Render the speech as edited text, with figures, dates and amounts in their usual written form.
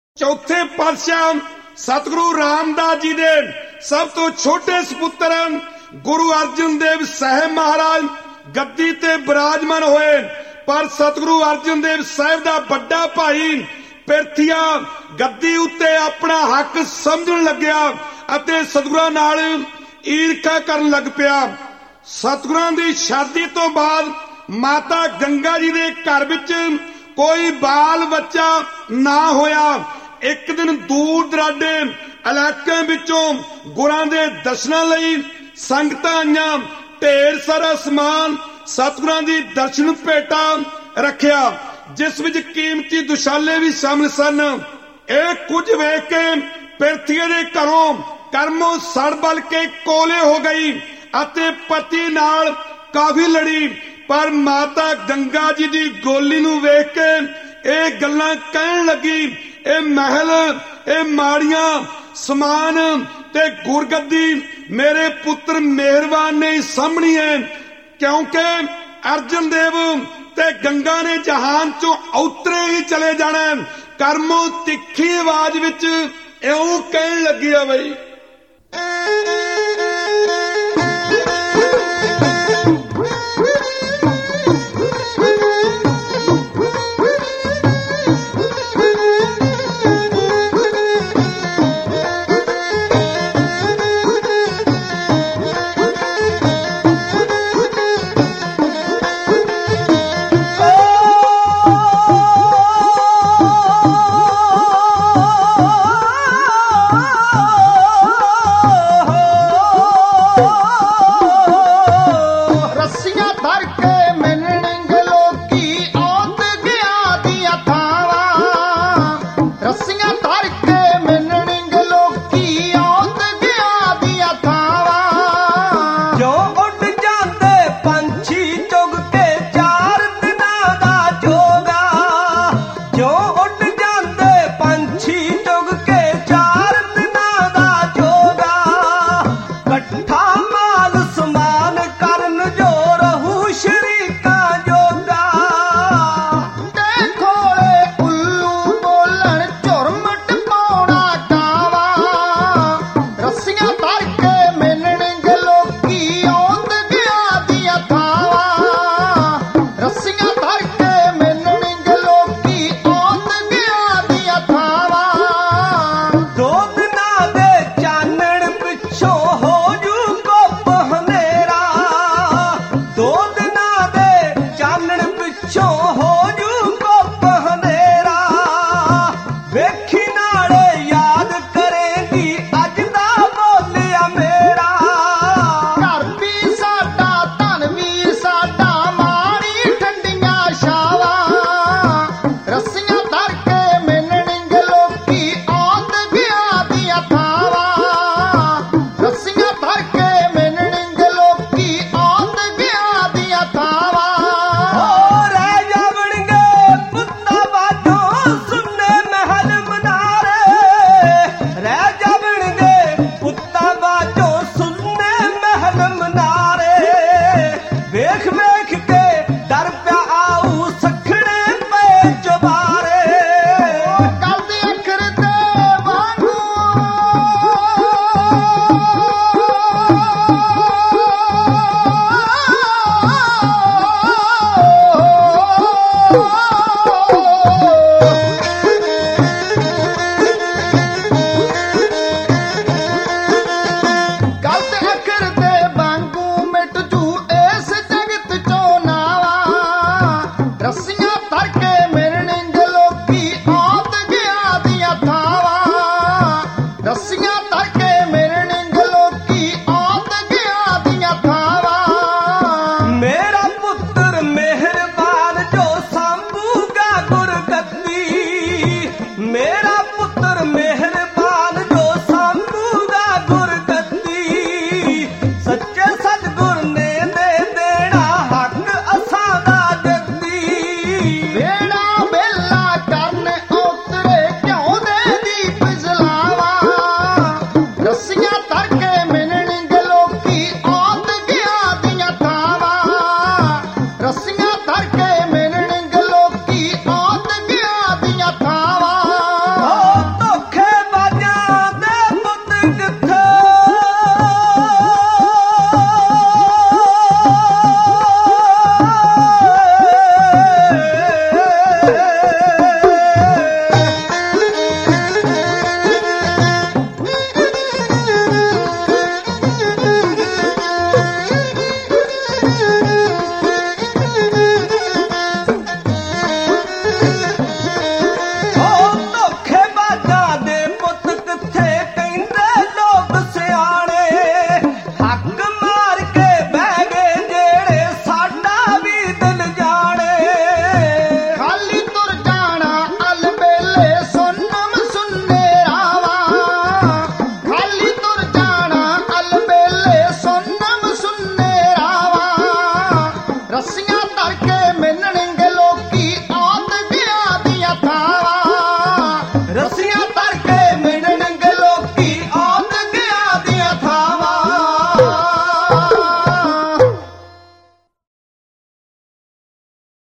चौथे पातशाह सतगुरु रामदास जी दे सब तो छोटे सपुत्र गुरु अर्जन देव साहब महाराज गद्दी ते विराजमान होए, पर सतगुरु अर्जन देव साहब दा बड़ा भाई पिरथिया गद्दी उत्ते अपना हक समझण लग्या अते सतगुरां नाल ईर्खा करन लग पिया। सतगुरां दी शादी तो बाद माता गंगा जी दे घर विच कोई बाल बच्चा ना होया। एक दिन दूर दराडे इलाकों विचों गुरां दे दर्शनां लई संगतां आईयां, ढेर सारा समान सतगुरां दी दर्शन भेटा रखिया, जिस विच कीमती दुशाले भी शामिल सन। ਇਹ कुछ वेख के पिरथिया दे घरों कर्मों सड़ बल के कोले हो गई अते पति नाल काफी लड़ी, पर माता गंगा जी दी गोली नूं वेख के ਇਹ ਗੱਲਾਂ ਕਹਿਣ ਲੱਗੀ, ਇਹ महल ਇਹ माड़ियां समान ते गुरगद्दी मेरे पुत्र मेहरबान ने सामनी है, क्योंकि अर्जन देव ते गंगा ने जहान चो औतरे ही चले जाना। कर्मों तिखी आवाज विच इउं कहण लगी है बई